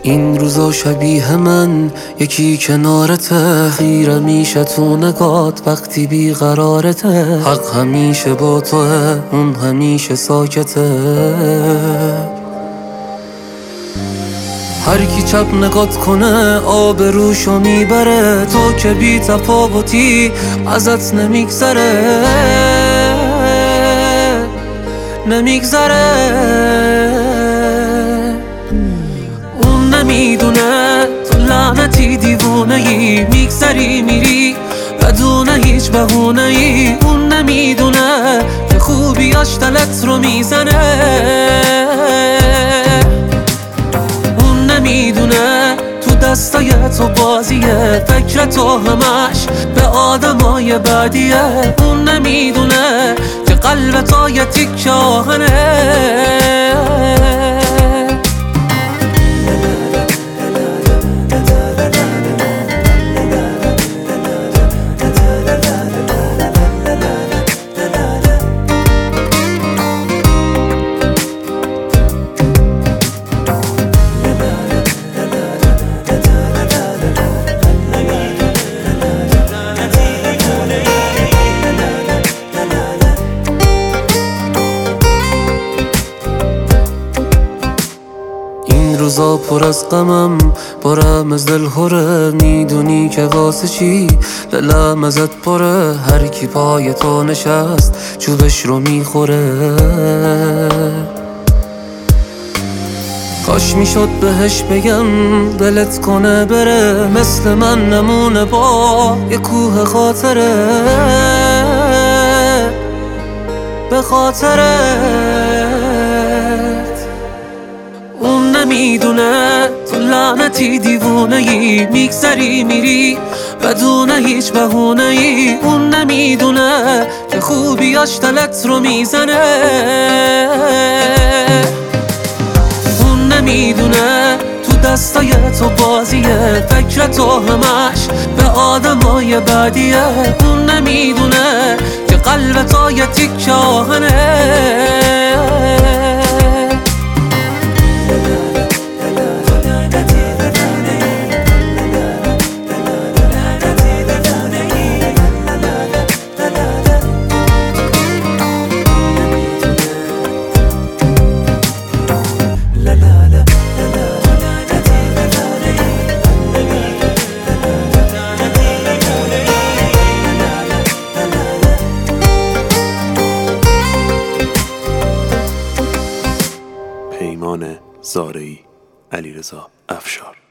این روزا شبیه من یکی کنارته، خیره میشه تو نگات وقتی بیقرارته. حق همیشه با توه، اون همیشه ساکته. هر کی چپ نگات کنه آبروشو میبره، تو که بی تفاوتی ازت نمیگذره. اون نمیدونه تو لعنتی دیوونه‌ای، میگذری میری بدون هیچ بهونه‌ای. اون نمیدونه که خوبیاش دلت رو میزنه. اون نمیدونه تو دستای تو بازیه، فکر تو همش به آدمای بعدیه. اون نمیدونه که قلب تو یه تیکه آهنه. روزا پر از غمم، پرم از دل خوره. میدونی که واسه چی دلم ازت پره. هر کی پای تو نشست چوبش رو میخوره. کاش میشد بهش بگم دلت کنه بره، مثل من نمونه با یه کوه خاطره. به خاطرت اون نمیدونه تو لعنتی دیوونه‌ای، میگذری میری بدون هیچ بهونه‌ای. اون نمیدونه که خوبیاش دلت رو میزنه. اون نمیدونه تو دستای تو بازیه، فکر تو همش به آدمای بعدیه. اون نمیدونه که قلب تو یه تیکه آهنه. پیمان زارعی، علیرضا افشار.